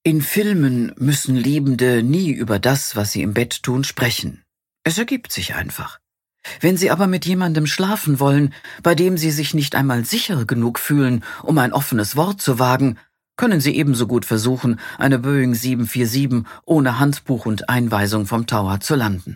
In Filmen müssen Liebende nie über das, was sie im Bett tun, sprechen. Es ergibt sich einfach. Wenn Sie aber mit jemandem schlafen wollen, bei dem Sie sich nicht einmal sicher genug fühlen, um ein offenes Wort zu wagen, können Sie ebenso gut versuchen, eine Boeing 747 ohne Handbuch und Einweisung vom Tower zu landen.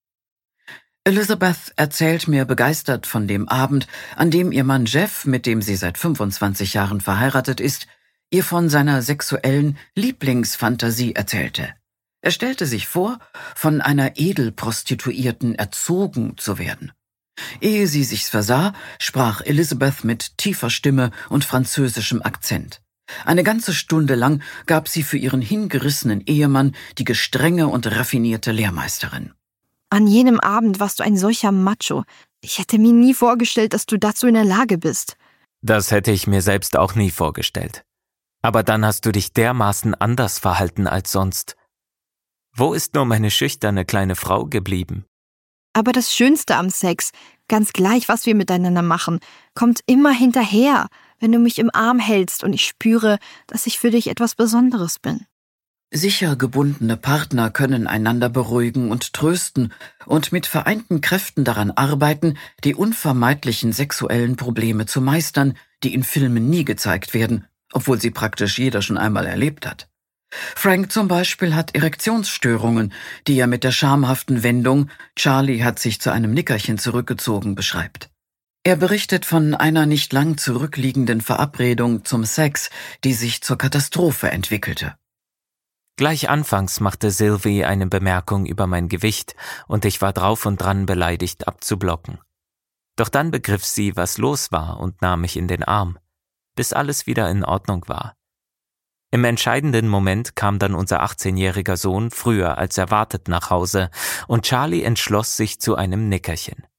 Elizabeth erzählt mir begeistert von dem Abend, an dem ihr Mann Jeff, mit dem sie seit 25 Jahren verheiratet ist, ihr von seiner sexuellen Lieblingsfantasie erzählte. Er stellte sich vor, von einer Edelprostituierten erzogen zu werden. Ehe sie sich's versah, sprach Elizabeth mit tiefer Stimme und französischem Akzent. Eine ganze Stunde lang gab sie für ihren hingerissenen Ehemann die gestrenge und raffinierte Lehrmeisterin. An jenem Abend warst du ein solcher Macho. Ich hätte mir nie vorgestellt, dass du dazu in der Lage bist. Das hätte ich mir selbst auch nie vorgestellt. Aber dann hast du dich dermaßen anders verhalten als sonst. Wo ist nur meine schüchterne kleine Frau geblieben? Aber das Schönste am Sex, ganz gleich, was wir miteinander machen, kommt immer hinterher, wenn du mich im Arm hältst und ich spüre, dass ich für dich etwas Besonderes bin. Sicher gebundene Partner können einander beruhigen und trösten und mit vereinten Kräften daran arbeiten, die unvermeidlichen sexuellen Probleme zu meistern, die in Filmen nie gezeigt werden, obwohl sie praktisch jeder schon einmal erlebt hat. Frank zum Beispiel hat Erektionsstörungen, die er mit der schamhaften Wendung »Charlie hat sich zu einem Nickerchen zurückgezogen« beschreibt. Er berichtet von einer nicht lang zurückliegenden Verabredung zum Sex, die sich zur Katastrophe entwickelte. Gleich anfangs machte Sylvie eine Bemerkung über mein Gewicht und ich war drauf und dran, beleidigt abzublocken. Doch dann begriff sie, was los war und nahm mich in den Arm, bis alles wieder in Ordnung war. Im entscheidenden Moment kam dann unser 18-jähriger Sohn früher als erwartet nach Hause und Charlie entschloss sich zu einem Nickerchen.